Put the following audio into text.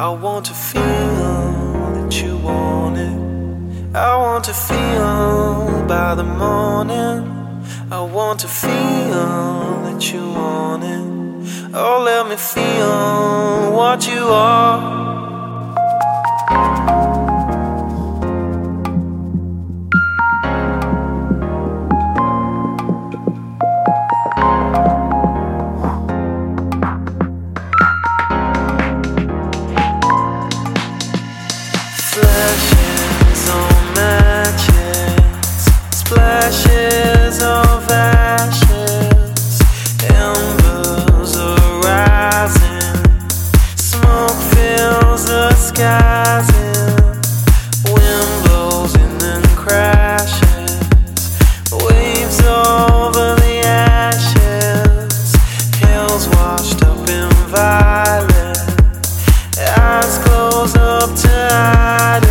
I want to feel that you want it. I want to feel by the morning. I want to feel that you want it. Oh, let me feel what you are. Flashes on matches, splashes of ashes, embers are rising, smoke fills the skies, wind blows and then crashes, waves over the ashes, hills washed up in violet, eyes close up to hide it.